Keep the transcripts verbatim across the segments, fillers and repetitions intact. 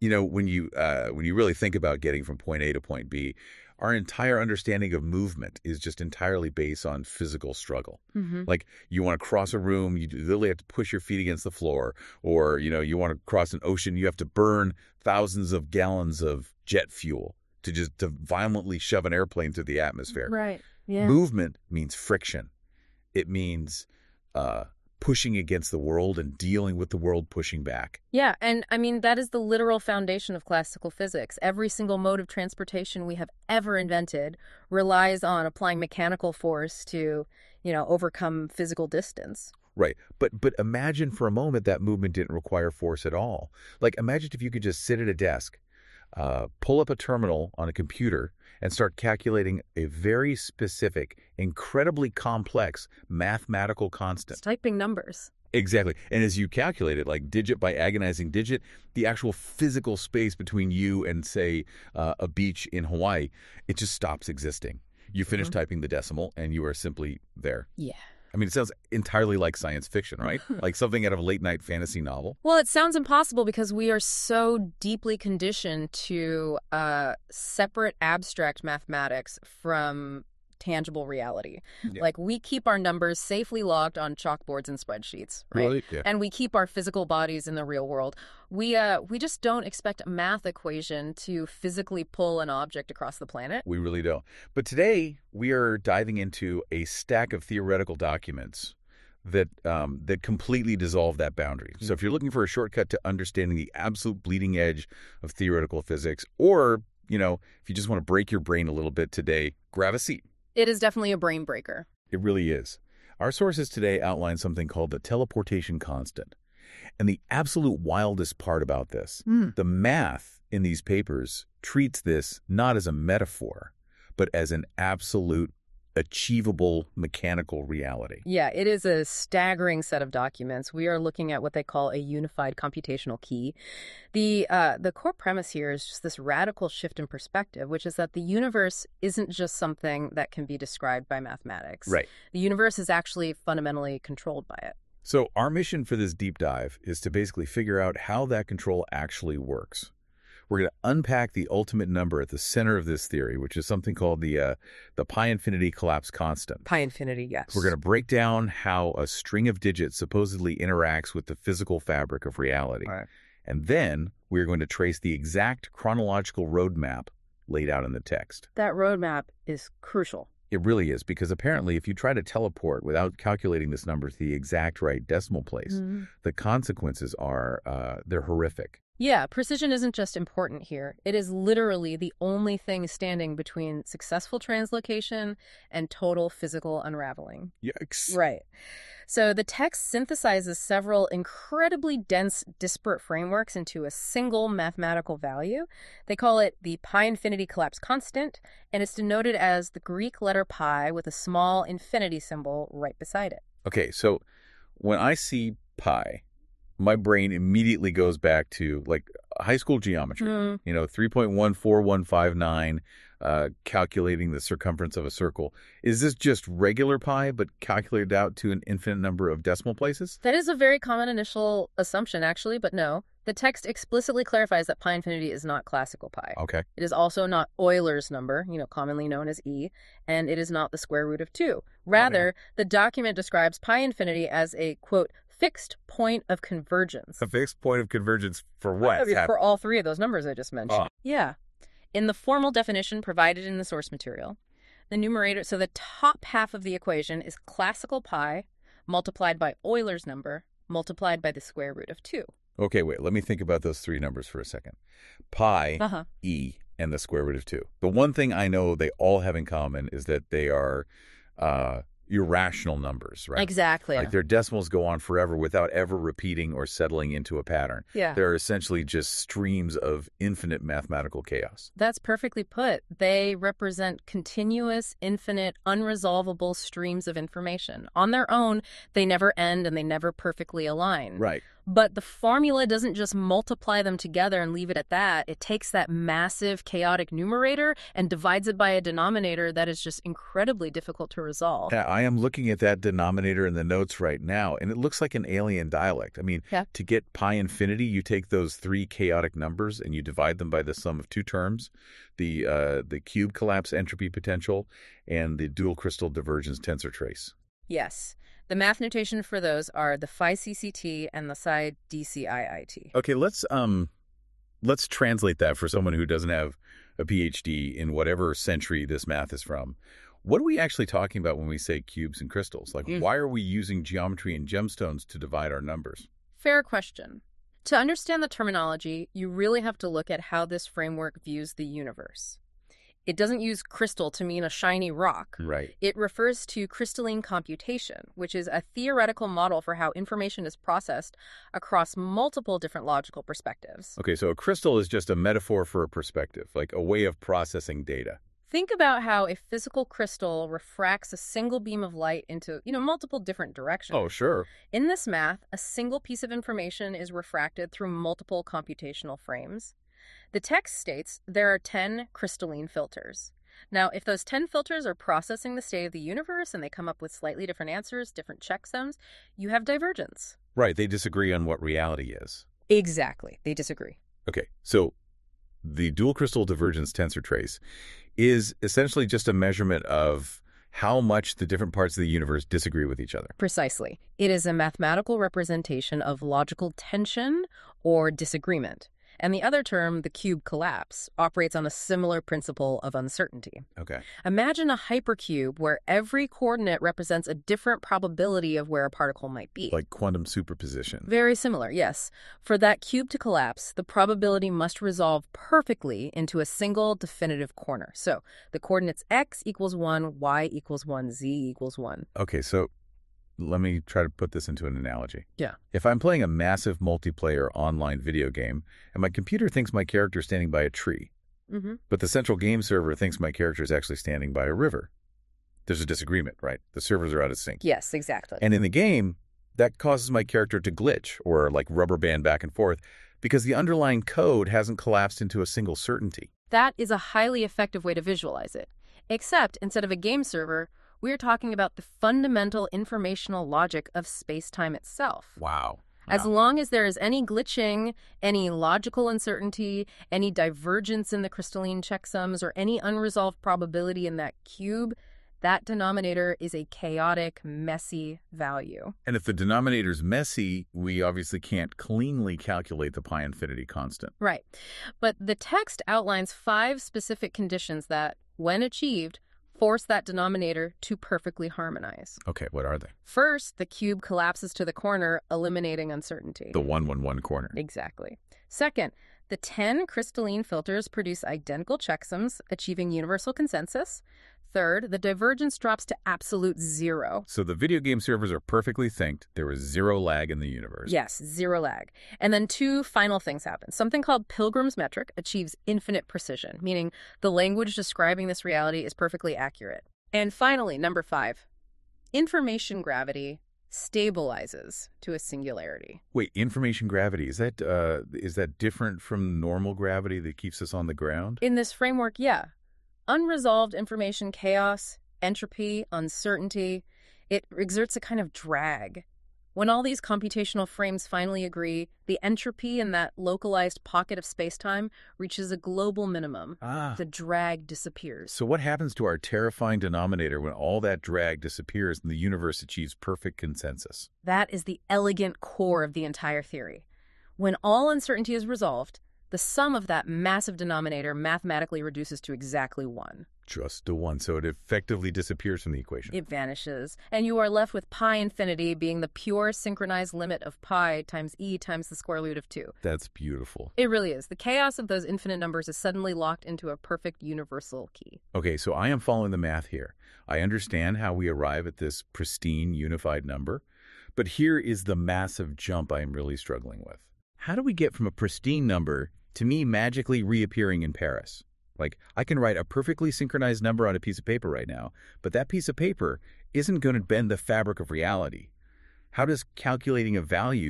You know, when you uh, when you really think about getting from point A to point B, our entire understanding of movement is just entirely based on physical struggle. Mm-hmm. Like you want to cross a room, you literally have to push your feet against the floor, or you know, you want to cross an ocean, you have to burn thousands of gallons of jet fuel to just to violently shove an airplane through the atmosphere. Right. Yeah. Movement means friction. It means uh, pushing against the world and dealing with the world pushing back. Yeah, and I mean, that is the literal foundation of classical physics. Every single mode of transportation we have ever invented relies on applying mechanical force to, you know, overcome physical distance. Right. But but imagine for a moment that movement didn't require force at all. Like imagine if you could just sit at a desk, uh, pull up a terminal on a computer, and start calculating a very specific, incredibly complex mathematical constant. It's typing numbers. Exactly. And as you calculate it, like digit by agonizing digit, the actual physical space between you and, say, uh, a beach in Hawaii, it just stops existing. You finish Mm-hmm. typing the decimal, and you are simply there. Yeah. I mean, it sounds entirely like science fiction, right? Like something out of a late-night fantasy novel. Well, it sounds impossible because we are so deeply conditioned to uh, separate abstract mathematics from tangible reality. Yeah. Like we keep our numbers safely logged on chalkboards and spreadsheets, right? Really? Yeah. And we keep our physical bodies in the real world. We uh we just don't expect a math equation to physically pull an object across the planet. We really don't. But today we are diving into a stack of theoretical documents that um, that completely dissolve that boundary. So if you're looking for a shortcut to understanding the absolute bleeding edge of theoretical physics, or you know, if you just want to break your brain a little bit today, grab a seat. It is definitely a brain breaker. It really is. Our sources today outline something called the teleportation constant. And the absolute wildest part about this, Mm. the math in these papers treats this not as a metaphor, but as an absolute achievable mechanical reality. Yeah, it is a staggering set of documents. We are looking at what they call a unified computational key. The uh, the core premise here is just this radical shift in perspective, which is that the universe isn't just something that can be described by mathematics. Right. The universe is actually fundamentally controlled by it. So our mission for this deep dive is to basically figure out how that control actually works. We're going to unpack the ultimate number at the center of this theory, which is something called the uh, the pi infinity collapse constant. Pi infinity, yes. We're going to break down how a string of digits supposedly interacts with the physical fabric of reality. Right. And then we're going to trace the exact chronological roadmap laid out in the text. That roadmap is crucial. It really is, because apparently if you try to teleport without calculating this number to the exact right decimal place, Mm-hmm. the consequences are, uh, they're horrific. Yeah, precision isn't just important here. It is literally the only thing standing between successful translocation and total physical unraveling. Yikes. Right. So the text synthesizes several incredibly dense, disparate frameworks into a single mathematical value. They call it the pi infinity collapse constant, and it's denoted as the Greek letter pi with a small infinity symbol right beside it. Okay, so when I see pi, my brain immediately goes back to like high school geometry, Mm. you know, three point one four one five nine, uh, calculating the circumference of a circle. Is this just regular pi, but calculated out to an infinite number of decimal places? That is a very common initial assumption, actually, but no. The text explicitly clarifies that pi infinity is not classical pi. Okay. It is also not Euler's number, you know, commonly known as E, and it is not the square root of two. Rather, the document describes pi infinity as a, quote, fixed point of convergence. A fixed point of convergence for what? I mean, for all three of those numbers I just mentioned. Oh. Yeah. In the formal definition provided in the source material, the numerator, so the top half of the equation is classical pi multiplied by Euler's number multiplied by the square root of two. Okay, wait, let me think about those three numbers for a second. Pi, Uh-huh. E, and the square root of two. The one thing I know they all have in common is that they are uh, irrational numbers, right? Exactly. Like their decimals go on forever without ever repeating or settling into a pattern. Yeah. They're essentially just streams of infinite mathematical chaos. That's perfectly put. They represent continuous, infinite, unresolvable streams of information. On their own, they never end and they never perfectly align. Right. But the formula doesn't just multiply them together and leave it at that. It takes that massive chaotic numerator and divides it by a denominator that is just incredibly difficult to resolve. Yeah, I am looking at that denominator in the notes right now, and it looks like an alien dialect. I mean, Yeah. to get pi infinity, you take those three chaotic numbers and you divide them by the sum of two terms, the uh, the cube collapse entropy potential and the dual crystal divergence tensor trace. Yes. The math notation for those are the phi C C T and the psi D C I I T. Okay, let's um let's translate that for someone who doesn't have a P H D in whatever century this math is from. What are we actually talking about when we say cubes and crystals? Like, Mm. why are we using geometry and gemstones to divide our numbers? Fair question. To understand the terminology, you really have to look at how this framework views the universe. It doesn't use crystal to mean a shiny rock. Right. It refers to crystalline computation, which is a theoretical model for how information is processed across multiple different logical perspectives. Okay, so a crystal is just a metaphor for a perspective, like a way of processing data. Think about how a physical crystal refracts a single beam of light into, you know, multiple different directions. Oh, sure. In this math, a single piece of information is refracted through multiple computational frames. The text states there are ten crystalline filters. Now, if those ten filters are processing the state of the universe and they come up with slightly different answers, different checksums, you have divergence. Right, they disagree on what reality is. Exactly. They disagree. Okay, so the dual crystal divergence tensor trace is essentially just a measurement of how much the different parts of the universe disagree with each other. Precisely. It is a mathematical representation of logical tension or disagreement. And the other term, the cube collapse, operates on a similar principle of uncertainty. Okay. Imagine a hypercube where every coordinate represents a different probability of where a particle might be. Like quantum superposition. Very similar, yes. For that cube to collapse, the probability must resolve perfectly into a single definitive corner. So the coordinates x equals one, y equals one, z equals one. Okay, so let me try to put this into an analogy. Yeah. If I'm playing a massive multiplayer online video game and my computer thinks my character is standing by a tree, Mm-hmm. but the central game server thinks my character is actually standing by a river, there's a disagreement, right? The servers are out of sync. Yes, exactly. And in the game, that causes my character to glitch or like rubber band back and forth because the underlying code hasn't collapsed into a single certainty. That is a highly effective way to visualize it. Except instead of a game server, we're talking about the fundamental informational logic of space-time itself. Wow. As Wow. long as there is any glitching, any logical uncertainty, any divergence in the crystalline checksums, or any unresolved probability in that cube, that denominator is a chaotic, messy value. And if the denominator's messy, we obviously can't cleanly calculate the pi infinity constant. Right. But the text outlines five specific conditions that, when achieved, force that denominator to perfectly harmonize. Okay, what are they? First, the cube collapses to the corner, eliminating uncertainty. The one one one corner. Exactly. Second, the ten crystalline filters produce identical checksums, achieving universal consensus. Third, the divergence drops to absolute zero. So the video game servers are perfectly synced. There is zero lag in the universe. Yes, zero lag. And then two final things happen. Something called Pilgrim's metric achieves infinite precision, meaning the language describing this reality is perfectly accurate. And finally, number five, information gravity stabilizes to a singularity. Wait, information gravity, is that uh, is that different from normal gravity that keeps us on the ground? In this framework, yeah. Unresolved information chaos, entropy, uncertainty, it exerts a kind of drag. When all these computational frames finally agree, the entropy in that localized pocket of spacetime reaches a global minimum. Ah. The drag disappears. So what happens to our terrifying denominator when all that drag disappears and the universe achieves perfect consensus? That is the elegant core of the entire theory. When all uncertainty is resolved, the sum of that massive denominator mathematically reduces to exactly one. Just a one, so it effectively disappears from the equation. It vanishes, and you are left with pi infinity being the pure synchronized limit of pi times e times the square root of two. That's beautiful. It really is. The chaos of those infinite numbers is suddenly locked into a perfect universal key. Okay, so I am following the math here. I understand how we arrive at this pristine unified number, but here is the massive jump I am really struggling with. How do we get from a pristine number to me magically reappearing in Paris? Like, I can write a perfectly synchronized number on a piece of paper right now, but that piece of paper isn't going to bend the fabric of reality. How does calculating a value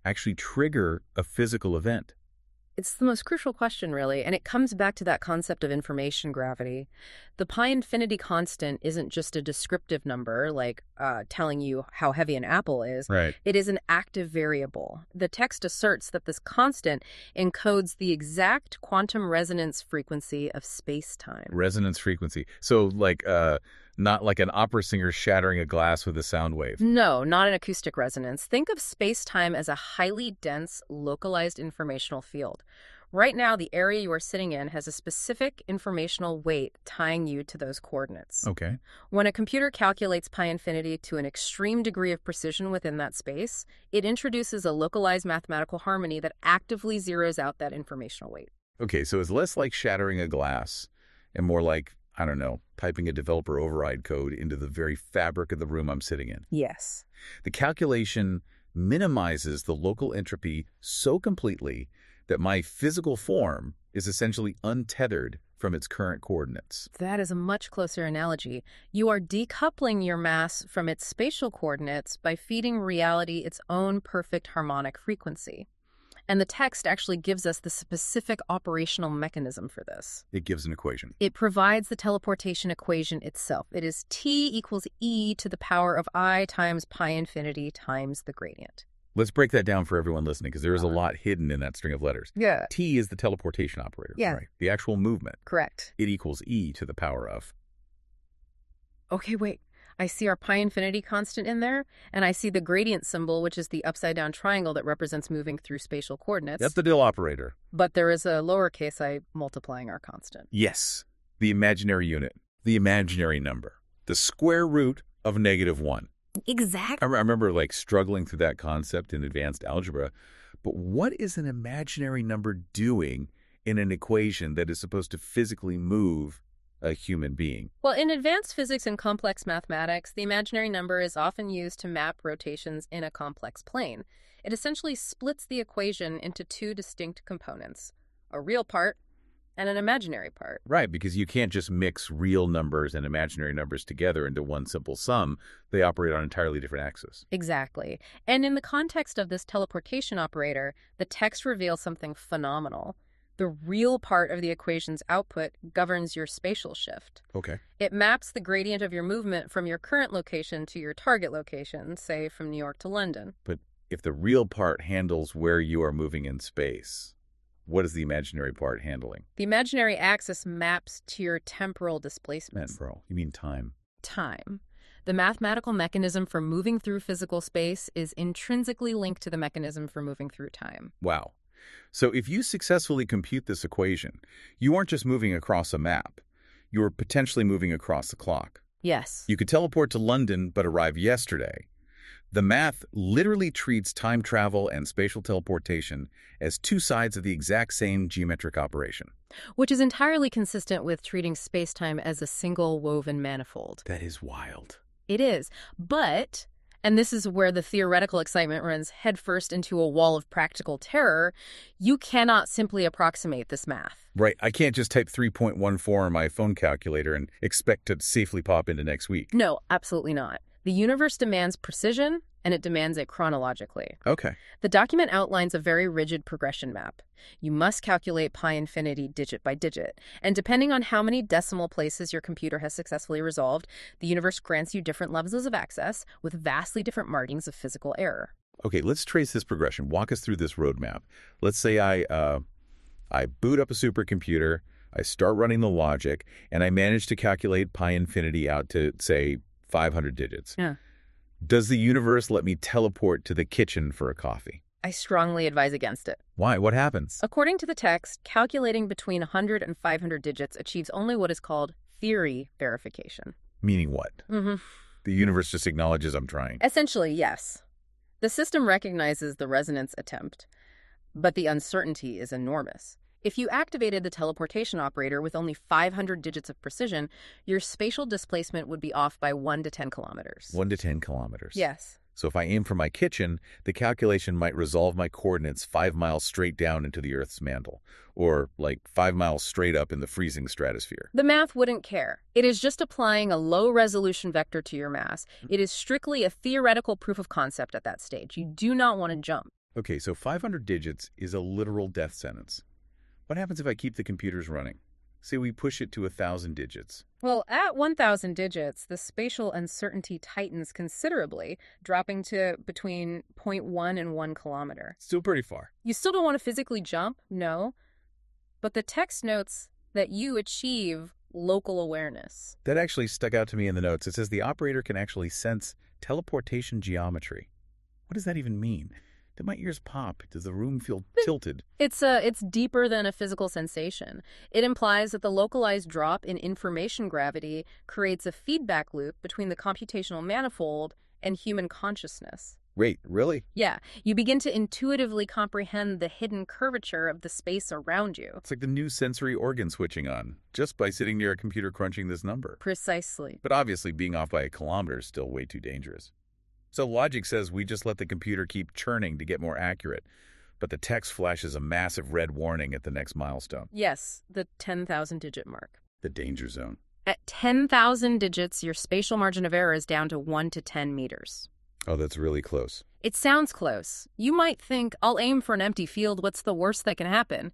actually trigger a physical event? It's the most crucial question, really, and it comes back to that concept of information gravity. The pi infinity constant isn't just a descriptive number, like uh, telling you how heavy an apple is. Right. It is an active variable. The text asserts that this constant encodes the exact quantum resonance frequency of space-time. Resonance frequency. So like uh, not like an opera singer shattering a glass with a sound wave. No, not an acoustic resonance. Think of space-time as a highly dense, localized informational field. Right now, the area you are sitting in has a specific informational weight tying you to those coordinates. Okay. When a computer calculates pi infinity to an extreme degree of precision within that space, it introduces a localized mathematical harmony that actively zeroes out that informational weight. Okay, so it's less like shattering a glass and more like, I don't know, typing a developer override code into the very fabric of the room I'm sitting in. Yes. The calculation minimizes the local entropy so completely that my physical form is essentially untethered from its current coordinates. That is a much closer analogy. You are decoupling your mass from its spatial coordinates by feeding reality its own perfect harmonic frequency. And the text actually gives us the specific operational mechanism for this. It gives an equation. It provides the teleportation equation itself. It is T equals E to the power of I times pi infinity times the gradient. Let's break that down for everyone listening, because there is a lot hidden in that string of letters. Yeah. T is the teleportation operator. Yeah. Right? The actual movement. Correct. It equals E to the power of. Okay, wait. I see our pi infinity constant in there, and I see the gradient symbol, which is the upside-down triangle that represents moving through spatial coordinates. That's the dill operator. But there is a lowercase I multiplying our constant. Yes. The imaginary unit. The imaginary number. The square root of negative one. Exactly. I remember like struggling through that concept in advanced algebra, but what is an imaginary number doing in an equation that is supposed to physically move a human being? Well, in advanced physics and complex mathematics, the imaginary number is often used to map rotations in a complex plane. It essentially splits the equation into two distinct components, a real part and an imaginary part. Right, because you can't just mix real numbers and imaginary numbers together into one simple sum. They operate on entirely different axes. Exactly. And in the context of this teleportation operator, the text reveals something phenomenal. The real part of the equation's output governs your spatial shift. Okay. It maps the gradient of your movement from your current location to your target location, say from New York to London. But if the real part handles where you are moving in space, what is the imaginary part handling? The imaginary axis maps to your temporal displacement. Temporal. You mean time. Time. The mathematical mechanism for moving through physical space is intrinsically linked to the mechanism for moving through time. Wow. So if you successfully compute this equation, you aren't just moving across a map. You're potentially moving across the clock. Yes. You could teleport to London but arrive yesterday. The math literally treats time travel and spatial teleportation as two sides of the exact same geometric operation. Which is entirely consistent with treating space-time as a single woven manifold. That is wild. It is. But, and this is where the theoretical excitement runs headfirst into a wall of practical terror, you cannot simply approximate this math. Right. I can't just type three point one four on my phone calculator and expect to safely pop into next week. No, absolutely not. The universe demands precision, and it demands it chronologically. Okay. The document outlines a very rigid progression map. You must calculate pi infinity digit by digit, and depending on how many decimal places your computer has successfully resolved, the universe grants you different levels of access with vastly different margins of physical error. Okay, let's trace this progression. Walk us through this roadmap. Let's say I, uh, I boot up a supercomputer, I start running the logic, and I manage to calculate pi infinity out to, say, five hundred digits. Yeah. Does the universe let me teleport to the kitchen for a coffee? I strongly advise against it. Why? What happens? According to the text, calculating between one hundred and five hundred digits achieves only what is called theory verification. Meaning what? Mm-hmm. The universe just acknowledges I'm trying. Essentially, yes. The system recognizes the resonance attempt, but the uncertainty is enormous. If you activated the teleportation operator with only five hundred digits of precision, your spatial displacement would be off by one to ten kilometers. One to ten kilometers. Yes. So if I aim for my kitchen, the calculation might resolve my coordinates five miles straight down into the Earth's mantle, or like five miles straight up in the freezing stratosphere. The math wouldn't care. It is just applying a low-resolution vector to your mass. It is strictly a theoretical proof of concept at that stage. You do not want to jump. Okay, so five hundred digits is a literal death sentence. What happens if I keep the computers running? Say we push it to one thousand digits. Well, at one thousand digits, the spatial uncertainty tightens considerably, dropping to between zero point one and one kilometer. Still pretty far. You still don't want to physically jump, no, but the text notes that you achieve local awareness. That actually stuck out to me in the notes. It says the operator can actually sense teleportation geometry. What does that even mean? Did my ears pop? Does the room feel tilted? It's uh, it's deeper than a physical sensation. It implies that the localized drop in information gravity creates a feedback loop between the computational manifold and human consciousness. Wait, really? Yeah, you begin to intuitively comprehend the hidden curvature of the space around you. It's like the new sensory organ switching on, just by sitting near a computer crunching this number. Precisely. But obviously, being off by a kilometer is still way too dangerous. So logic says we just let the computer keep churning to get more accurate, but the text flashes a massive red warning at the next milestone. Yes, the ten thousand digit mark. The danger zone. At ten thousand digits, your spatial margin of error is down to one to ten meters. Oh, that's really close. It sounds close. You might think, I'll aim for an empty field, what's the worst that can happen?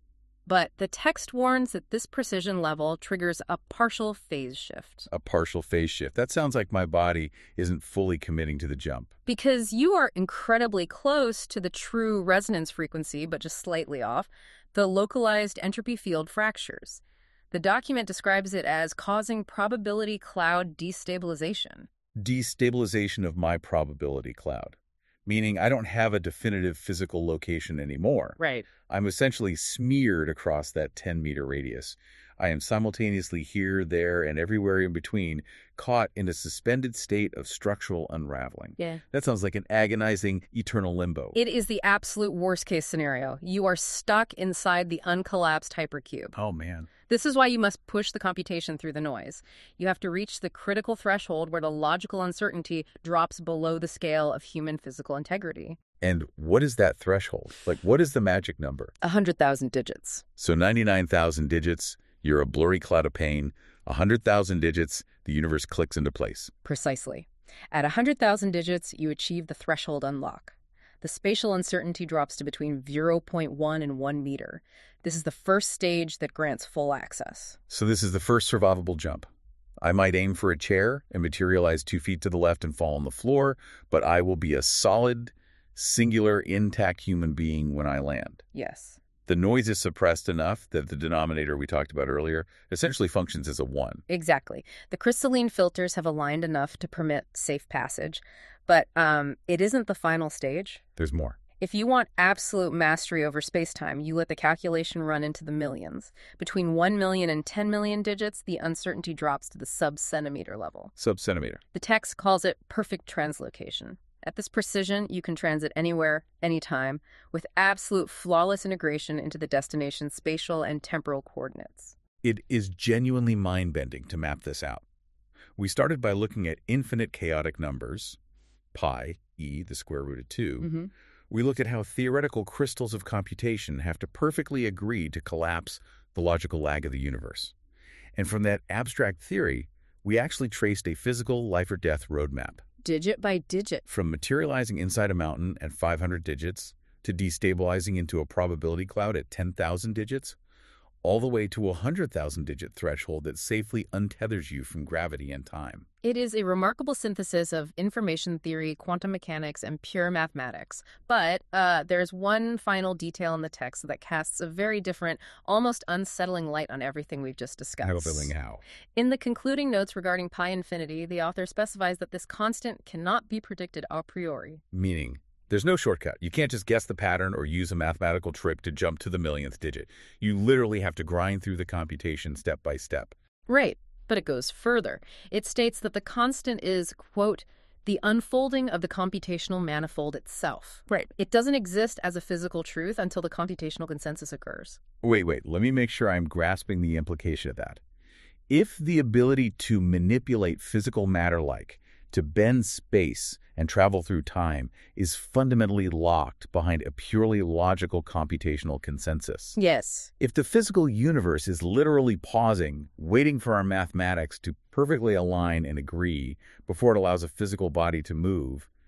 But the text warns that this precision level triggers a partial phase shift. A partial phase shift. That sounds like my body isn't fully committing to the jump. Because you are incredibly close to the true resonance frequency, but just slightly off, the localized entropy field fractures. The document describes it as causing probability cloud destabilization. Destabilization of my probability cloud. Meaning I don't have a definitive physical location anymore. Right. I'm essentially smeared across that ten-meter radius. I am simultaneously here, there, and everywhere in between, caught in a suspended state of structural unraveling. Yeah. That sounds like an agonizing eternal limbo. It is the absolute worst-case scenario. You are stuck inside the uncollapsed hypercube. Oh, man. This is why you must push the computation through the noise. You have to reach the critical threshold where the logical uncertainty drops below the scale of human physical integrity. And what is that threshold? Like, what is the magic number? one hundred thousand digits. So ninety-nine thousand digits, you're a blurry cloud of pain. one hundred thousand digits, the universe clicks into place. Precisely. At one hundred thousand digits, you achieve the threshold unlock. The spatial uncertainty drops to between zero point one and one meter. This is the first stage that grants full access. So this is the first survivable jump. I might aim for a chair and materialize two feet to the left and fall on the floor, but I will be a solid, singular, intact human being when I land. Yes. The noise is suppressed enough that the denominator we talked about earlier essentially functions as a one. Exactly. The crystalline filters have aligned enough to permit safe passage, but um, it isn't the final stage. There's more. If you want absolute mastery over space-time, you let the calculation run into the millions. Between one million and ten million digits, the uncertainty drops to the sub-centimeter level. Sub-centimeter. The text calls it perfect translocation. At this precision, you can transit anywhere, anytime, with absolute flawless integration into the destination's spatial and temporal coordinates. It is genuinely mind-bending to map this out. We started by looking at infinite chaotic numbers, pi, e, the square root of two. Mm-hmm. We looked at how theoretical crystals of computation have to perfectly agree to collapse the logical lag of the universe. And from that abstract theory, we actually traced a physical life-or-death roadmap. Digit by digit. From materializing inside a mountain at five hundred digits to destabilizing into a probability cloud at ten thousand digits, all the way to a one hundred thousand digit threshold that safely untethers you from gravity and time. It is a remarkable synthesis of information theory, quantum mechanics, and pure mathematics. But uh, there's one final detail in the text that casts a very different, almost unsettling light on everything we've just discussed. Unsettling how? In the concluding notes regarding pi infinity, the author specifies that this constant cannot be predicted a priori. Meaning, there's no shortcut. You can't just guess the pattern or use a mathematical trick to jump to the millionth digit. You literally have to grind through the computation step by step. Right. But it goes further. It states that the constant is, quote, the unfolding of the computational manifold itself. Right. It doesn't exist as a physical truth until the computational consensus occurs. Wait, wait. Let me make sure I'm grasping the implication of that. If the ability to manipulate physical matter like, to bend space and travel through time is fundamentally locked behind a purely logical computational consensus. Yes. If the physical universe is literally pausing, waiting for our mathematics to perfectly align and agree before it allows a physical body to move,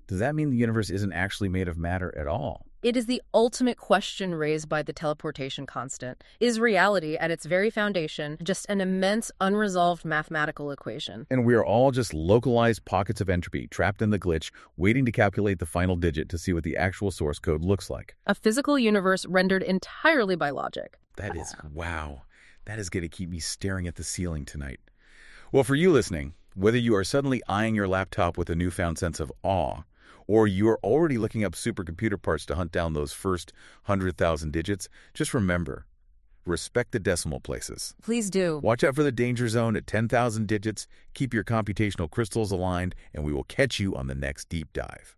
Does that mean the universe isn't actually made of matter at all? It is the ultimate question raised by the teleportation constant. Is reality, at its very foundation, just an immense, unresolved mathematical equation? And we are all just localized pockets of entropy, trapped in the glitch, waiting to calculate the final digit to see what the actual source code looks like. A physical universe rendered entirely by logic. That is, wow. That is going to keep me staring at the ceiling tonight. Well, for you listening, whether you are suddenly eyeing your laptop with a newfound sense of awe, or you are already looking up supercomputer parts to hunt down those first one hundred thousand digits, just remember, respect the decimal places. Please do. Watch out for the danger zone at ten thousand digits, keep your computational crystals aligned, and we will catch you on the next deep dive.